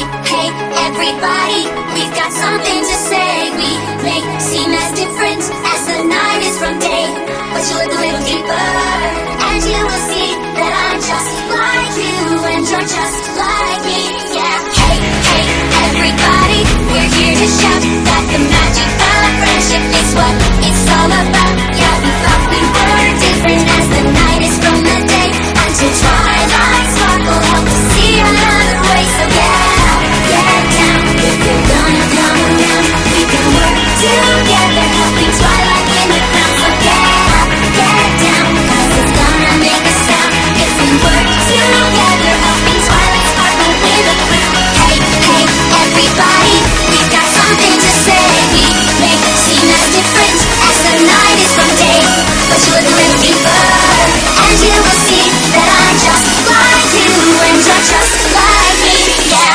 hey, everybody, we've got something to say. We may seem as different as the night is from day, but you look a little deeper, and you will see that I'm just like you, and you're just like me. Yeah, hey, hey, everybody, we're here to shout that the magic of friendship is what it's all about. Yeah, we thought we were different as the night is from the day, until twilight sparkle helped us see another way. So get down, if you're gonna come around, we can work together, helping twilight in the crown. So get down, 'cause it's gonna make a sound if we work together, helping twilight sparkle in the crown. Hey, hey, everybody, we've got something to say. We may seem as different as the night is from day, but you look a little deeper, and you will see that I'm just like you, and you're just like me. Yeah.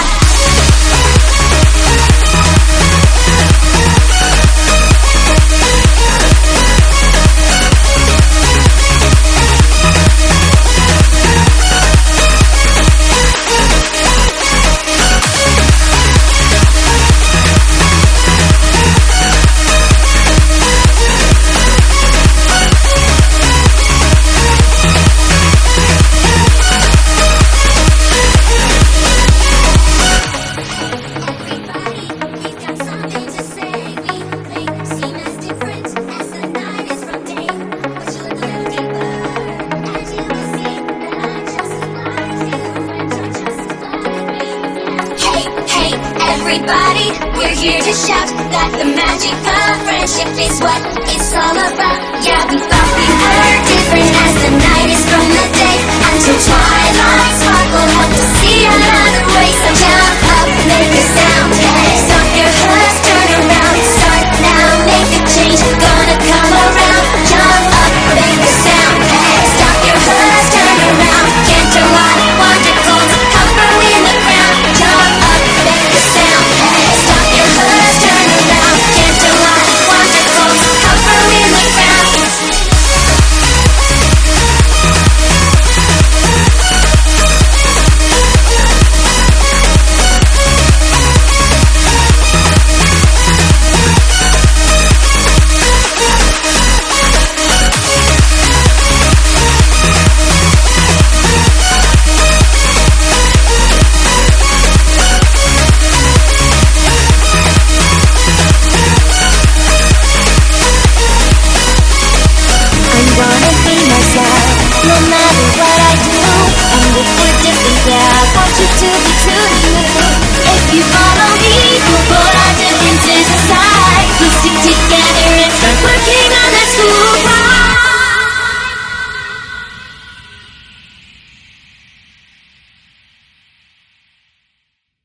Everybody, we're here to shout that the magic of friendship is what it's all about. Yeah, we thought we were different as the night is from the day,